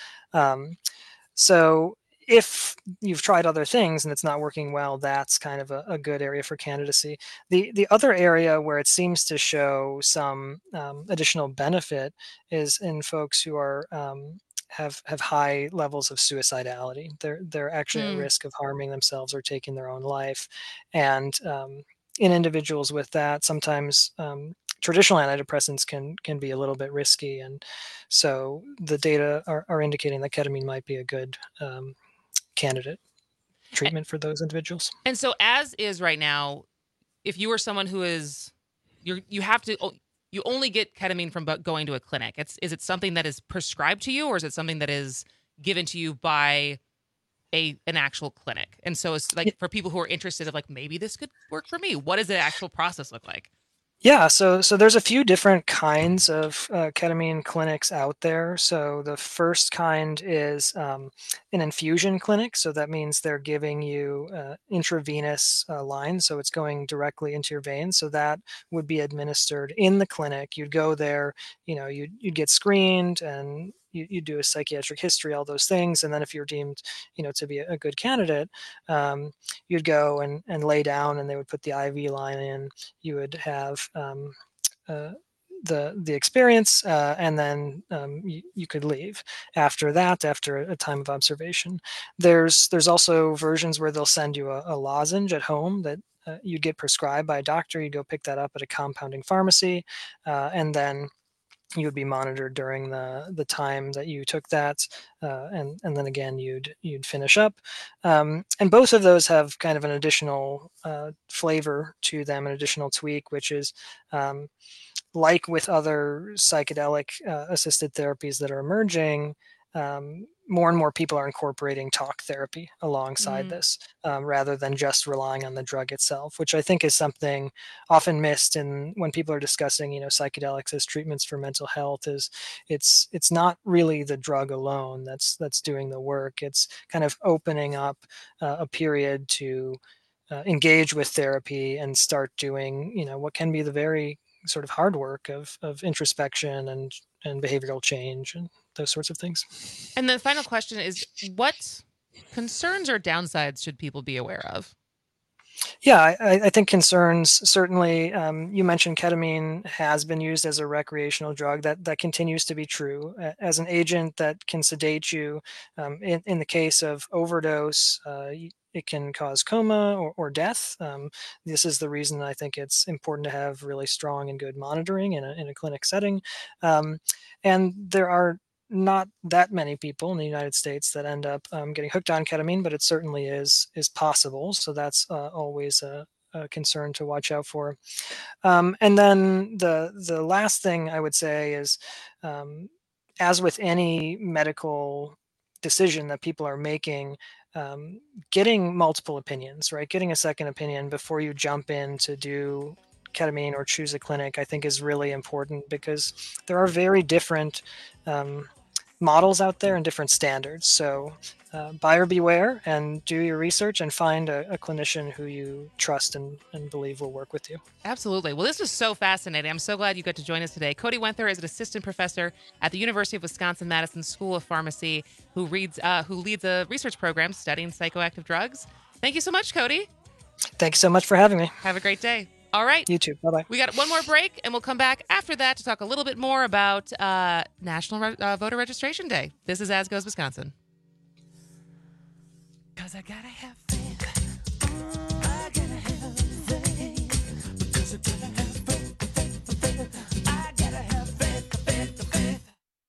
So if you've tried other things and it's not working well, that's kind of a good area for candidacy. The other area where it seems to show some additional benefit is in folks who are have high levels of suicidality. They're actually at risk of harming themselves or taking their own life. And in individuals with that, sometimes traditional antidepressants can be a little bit risky, and so the data are indicating that ketamine might be a good candidate treatment for those individuals. And so, as is right now, if you are someone who is, you have to, you only get ketamine from going to a clinic. Is it something that is prescribed to you, or is it something that is given to you by an actual clinic? And so it's like for people who are interested of like, maybe this could work for me. What does the actual process look like? Yeah, so there's a few different kinds of ketamine clinics out there. So the first kind is an infusion clinic. So that means they're giving you intravenous lines. So it's going directly into your veins. So that would be administered in the clinic. You'd go there, you'd get screened, and you do a psychiatric history, all those things. And then if you're deemed, to be a good candidate, you'd go and lay down, and they would put the IV line in. You would have the experience, and then you could leave after that, after a time of observation. There's also versions where they'll send you a lozenge at home that you'd get prescribed by a doctor. You'd go pick that up at a compounding pharmacy, and then you would be monitored during the time that you took that, and then again you'd finish up. And both of those have kind of an additional flavor to them, an additional tweak, which is like with other psychedelic assisted therapies that are emerging. More and more people are incorporating talk therapy alongside this, rather than just relying on the drug itself, which I think is something often missed when people are discussing, psychedelics as treatments for mental health. It's not really the drug alone that's doing the work. It's kind of opening up a period to engage with therapy and start doing, what can be the very sort of hard work of introspection and behavioral change and those sorts of things. And the final question is, what concerns or downsides should people be aware of? Yeah, I think concerns, certainly, you mentioned ketamine has been used as a recreational drug. That continues to be true. As an agent that can sedate you, in the case of overdose, it can cause coma or death. This is the reason I think it's important to have really strong and good monitoring in a clinic setting. And there are not that many people in the United States that end up getting hooked on ketamine, but it certainly is possible. So that's always a concern to watch out for. And then the last thing I would say is, as with any medical decision that people are making, getting multiple opinions, right? Getting a second opinion before you jump in to do ketamine or choose a clinic, I think is really important, because there are very different models out there and different standards. So buyer beware, and do your research and find a clinician who you trust and believe will work with you. Absolutely. Well, this was so fascinating. I'm so glad you got to join us today. Cody Wenther is an assistant professor at the University of Wisconsin-Madison School of Pharmacy who leads a research program studying psychoactive drugs. Thank you so much, Cody. Thanks so much for having me. Have a great day. All right. You too. Bye-bye. We got one more break, and we'll come back after that to talk a little bit more about National Voter Registration Day. This is As Goes Wisconsin. 'Cause I gotta have faith. I gotta have faith. Because I gotta have faith. I gotta have faith.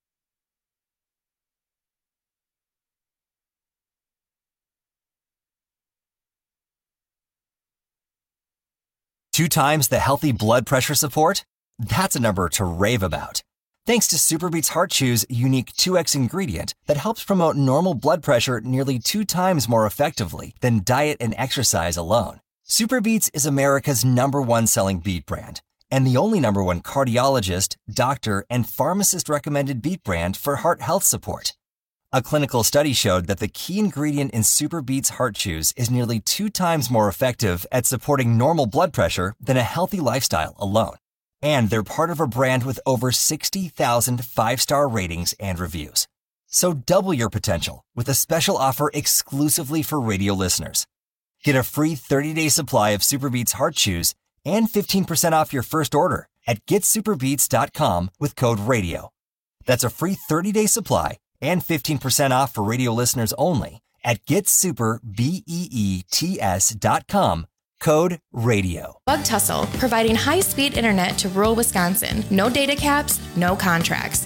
Two times the healthy blood pressure support? That's a number to rave about. Thanks to Superbeats Heart Chew's unique 2X ingredient that helps promote normal blood pressure nearly 2 times more effectively than diet and exercise alone. Superbeats is America's #1 selling beet brand, and the only #1 cardiologist, doctor, and pharmacist recommended beet brand for heart health support. A clinical study showed that the key ingredient in Superbeats Heart Chews is nearly 2 times more effective at supporting normal blood pressure than a healthy lifestyle alone. And they're part of a brand with over 60,000 5-star ratings and reviews. So double your potential with a special offer exclusively for radio listeners. Get a free 30-day supply of Superbeats Heart Chews and 15% off your first order at getsuperbeats.com with code RADIO. That's a free 30-day supply and 15% off for radio listeners only at getsuperbeets.com, code RADIO. Bug Tussle, providing high-speed internet to rural Wisconsin. No data caps, no contracts.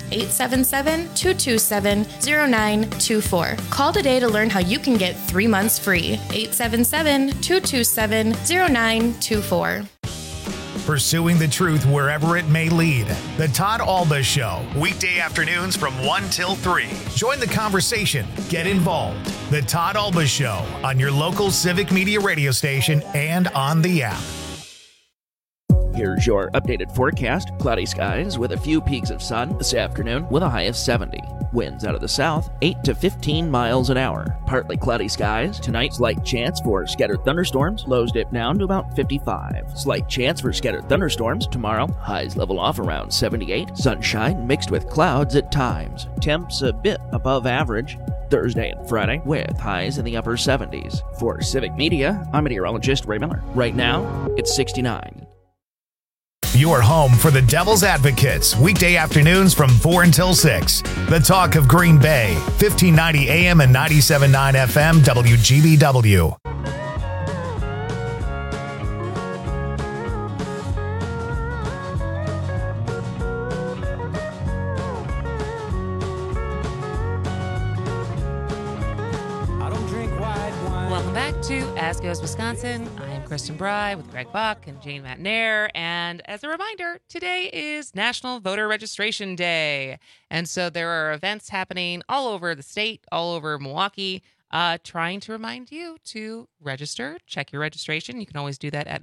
877-227-0924. Call today to learn how you can get 3 months free. 877-227-0924. pursuing the truth wherever it may lead. The Todd Alba Show, weekday afternoons from 1 till 3. Join the conversation. Get involved. The Todd Alba Show on your local Civic Media radio station and on the app. Here's your updated forecast. Cloudy skies with a few peaks of sun this afternoon with a high of 70. Winds out of the south, 8 to 15 miles an hour. Partly cloudy skies. Tonight, slight chance for scattered thunderstorms. Lows dip down to about 55. Slight chance for scattered thunderstorms tomorrow. Highs level off around 78. Sunshine mixed with clouds at times. Temps a bit above average. Thursday and Friday with highs in the upper 70s. For Civic Media, I'm meteorologist Ray Miller. Right now, it's 69. Your home for the Devil's Advocates, weekday afternoons from 4 until 6. The talk of Green Bay, 1590 AM and 97.9 FM, WGBW. Welcome back to As Goes Wisconsin. I am Kristen Bry with Greg Bach and Jane Matnair. And as a reminder, today is National Voter Registration Day. And so there are events happening all over the state, all over Milwaukee, trying to remind you to register, check your registration. You can always do that at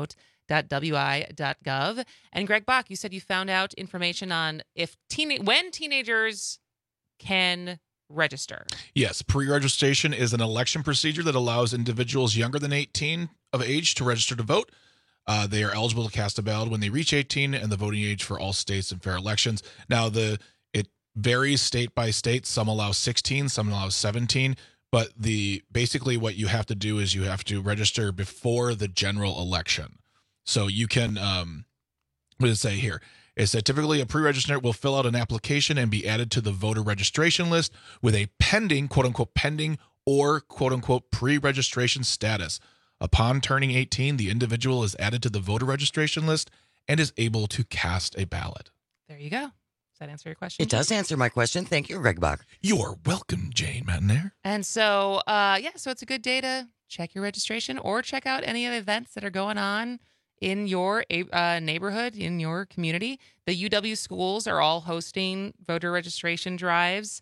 myvote.wi.gov. And Greg Bach, you said you found out information on when teenagers can register. Yes, pre-registration is an election procedure that allows individuals younger than 18 of age to register to vote. They are eligible to cast a ballot when they reach 18 and the voting age for all states and fair elections. Now, it varies state by state. Some allow 16, some allow 17. But basically what you have to do is you have to register before the general election. So you can, what does it say here? It said typically a pre-registrant will fill out an application and be added to the voter registration list with a pending, quote-unquote, pending or, quote-unquote, pre-registration status. Upon turning 18, the individual is added to the voter registration list and is able to cast a ballot. There you go. Does that answer your question? It does answer my question. Thank you, Greg Bach. You're welcome, Jane Matnair. And so, so it's a good day to check your registration or check out any of the events that are going on in your neighborhood, in your community. The UW schools are all hosting voter registration drives.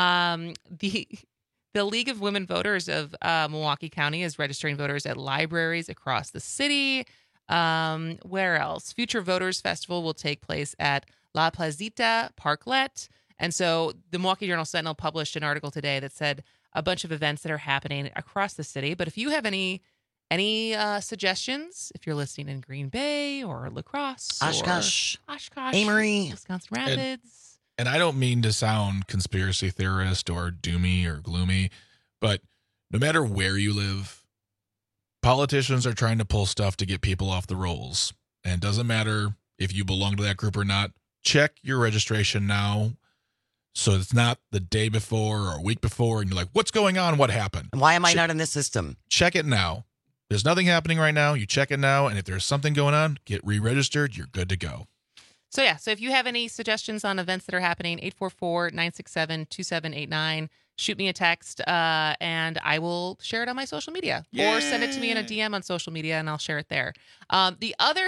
The League of Women Voters of Milwaukee County is registering voters at libraries across the city. Where else? Future Voters Festival will take place at La Placita Parklet. And so the Milwaukee Journal Sentinel published an article today that said a bunch of events that are happening across the city. But if you have any suggestions, if you're listening in Green Bay or La Crosse, Oshkosh, Amory, Wisconsin Rapids. And I don't mean to sound conspiracy theorist or doomy or gloomy, but no matter where you live, politicians are trying to pull stuff to get people off the rolls. And it doesn't matter if you belong to that group or not. Check your registration now, so it's not the day before or a week before and you're like, what's going on? What happened? Why am I not in this system? Check it now. There's nothing happening right now. You check it now, and if there's something going on, get re-registered. You're good to go. So if you have any suggestions on events that are happening, 844-967-2789, shoot me a text, and I will share it on my social media. Yay. Or send it to me in a DM on social media, and I'll share it there. The other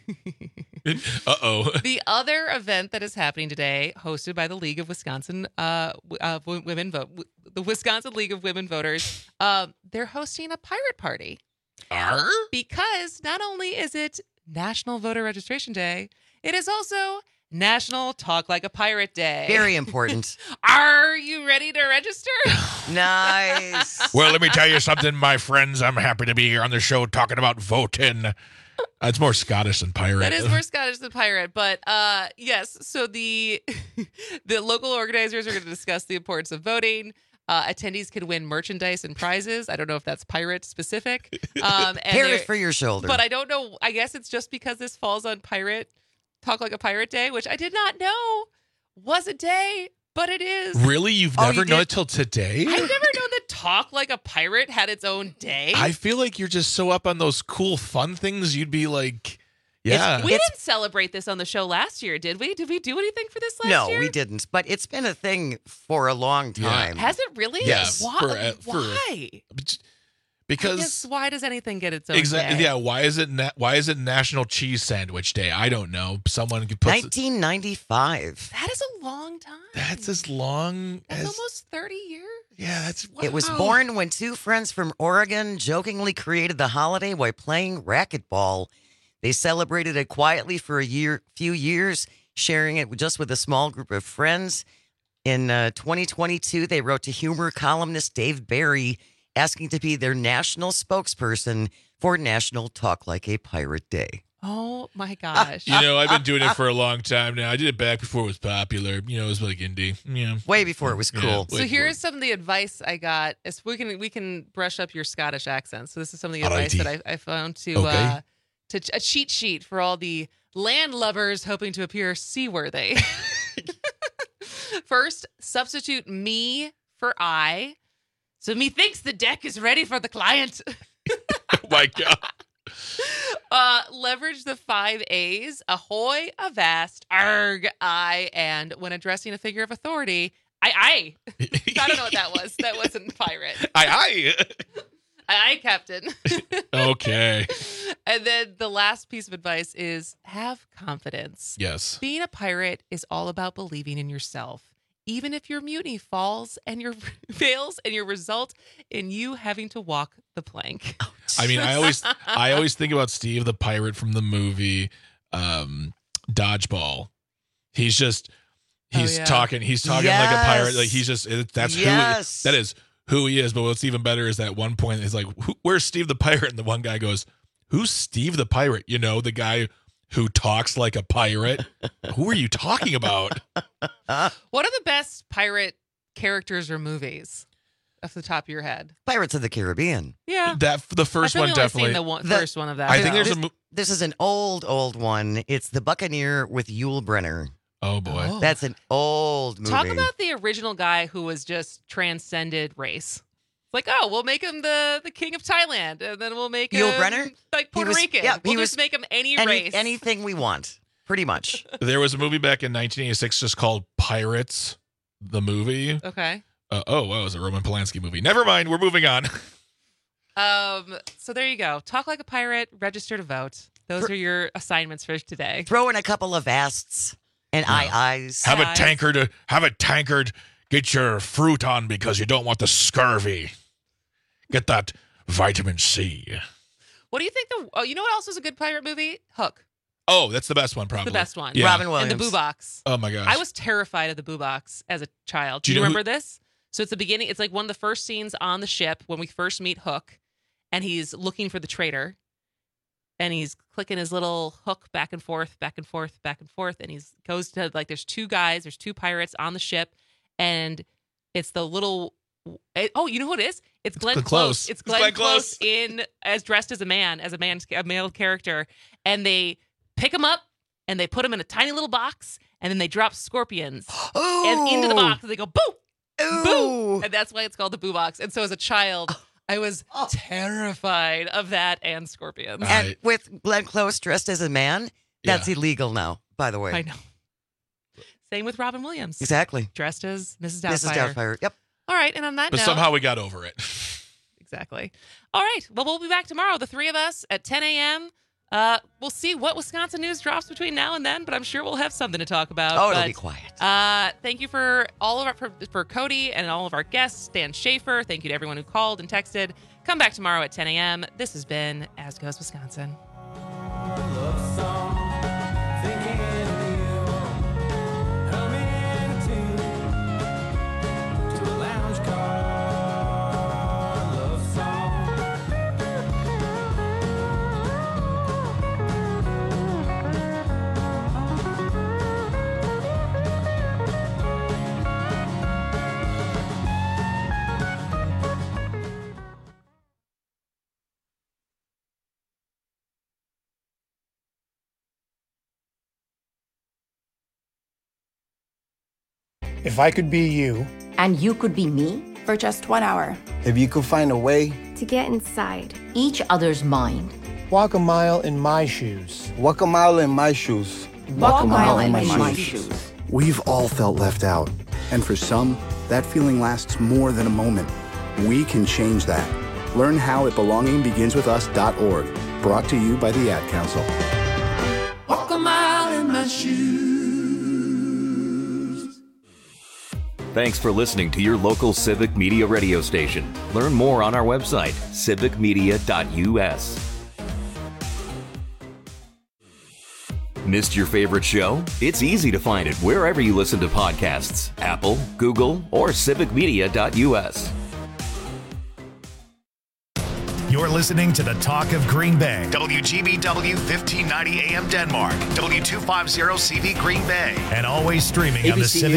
event that is happening today, hosted by the League of Wisconsin Women Vote, the Wisconsin League of Women Voters, they're hosting a pirate party. Because not only is it National Voter Registration Day, it is also National Talk Like a Pirate Day. Very important. Are you ready to register? Nice. Well, let me tell you something, my friends. I'm happy to be here on the show talking about voting. It's more Scottish than pirate. That is more Scottish than pirate. But yes, so the local organizers are going to discuss the importance of voting. Attendees can win merchandise and prizes. I don't know if that's pirate specific. Carry it for your shoulder. But I don't know. I guess it's just because this falls on Talk Like a Pirate Day, which I did not know was a day, but it is. Really? You've never known it till today? I've never known that Talk Like a Pirate had its own day. I feel like you're just so up on those cool, fun things. You'd be like, yeah. We didn't celebrate this on the show last year, did we? Did we do anything for this last year? No, we didn't. But it's been a thing for a long time. Has it really? Yes. Why? Because why does anything get its own day? Yeah, why is it National Cheese Sandwich Day? I don't know. Someone could put 1995. That is a long time. That's as long That's as almost 30 years. Yeah, that's It was born when two friends from Oregon jokingly created the holiday while playing racquetball. They celebrated it quietly for few years, sharing it just with a small group of friends. In 2022, they wrote to humor columnist Dave Barry, asking to be their national spokesperson for National Talk Like a Pirate Day. Oh my gosh. I've been doing it for a long time now. I did it back before it was popular. It was like indie. Yeah. Way before it was cool. So here's some of the advice I got. We can brush up your Scottish accent. So this is some of the advice that I found to a cheat sheet for all the landlubbers hoping to appear seaworthy. First, substitute me for I. So methinks the deck is ready for the client. Oh my God. Leverage the 5 A's: ahoy, avast, arg, I, and when addressing a figure of authority, I. I don't know what that was. That wasn't pirate. Aye, Captain. Okay. And then the last piece of advice is have confidence. Yes. Being a pirate is all about believing in yourself. Even if your mutiny fails and your result in you having to walk the plank. I mean, I always think about Steve the pirate from the movie Dodgeball. He's talking like a pirate. Like that is who he is. But what's even better is that one point is like, where's Steve the pirate? And the one guy goes, who's Steve the pirate? The guy who talks like a pirate. Who are you talking about? What are the best pirate characters or movies off the top of your head? Pirates of the Caribbean. Yeah. The first one definitely. First one of that. I think this is an old one. It's The Buccaneer with Yul Brynner. Oh boy. Oh. That's an old movie. Talk about the original guy who was just transcended race. Like, we'll make him the king of Thailand, and then we'll make Yul him Brynner? like Puerto Rican. Yeah, we'll just make him any race. Anything we want, pretty much. There was a movie back in 1986 just called Pirates, the movie. Okay. It was a Roman Polanski movie. Never mind, we're moving on. So there you go. Talk like a pirate, register to vote. Those are your assignments for today. Throw in a couple of asts and eyes. Have a tankard. Get your fruit on because you don't want the scurvy. Get that vitamin C. What do you think you know what else was a good pirate movie? Hook. Oh, that's the best one, probably. The best one. Yeah. Robin Williams. And the Boo Box. Oh my gosh. I was terrified of the Boo Box as a child. Do you remember this? So it's the beginning. It's like one of the first scenes on the ship when we first meet Hook, and he's looking for the traitor, and he's clicking his little hook back and forth, back and forth, back and forth, and he goes to there's two pirates on the ship, and it's the little. You know who it is? It's Glenn Close. It's Glenn Close dressed as a male character, and they pick him up and they put him in a tiny little box, and then they drop scorpions and into the box, and they go boo, boo, and that's why it's called the Boo Box. And so as a child, I was terrified of that and scorpions. And with Glenn Close dressed as a man, that's illegal now. By the way, I know. Same with Robin Williams. Exactly. Dressed as Mrs. Doubtfire. Mrs. Doubtfire. Yep. All right, and on that note, but somehow we got over it. Exactly. All right. Well, we'll be back tomorrow, the three of us, at 10 a.m. We'll see what Wisconsin news drops between now and then, but I'm sure we'll have something to talk about. Oh, it'll be quiet. Thank you for all of for Cody and all of our guests, Dan Schaefer. Thank you to everyone who called and texted. Come back tomorrow at 10 a.m. This has been As Goes Wisconsin. If I could be you. And you could be me? For just 1 hour. If you could find a way. To get inside. Each other's mind. Walk a mile in my shoes. Walk a mile in my shoes. Walk a mile in my shoes. We've all felt left out. And for some, that feeling lasts more than a moment. We can change that. Learn how at belongingbeginswithus.org. Brought to you by the Ad Council. Walk a mile in my shoes. Thanks for listening to your local Civic Media radio station. Learn more on our website, civicmedia.us. Missed your favorite show? It's easy to find it wherever you listen to podcasts. Apple, Google, or civicmedia.us. You're listening to the Talk of Green Bay. WGBW 1590 AM Denmark. W250 CV Green Bay. And always streaming on the Civic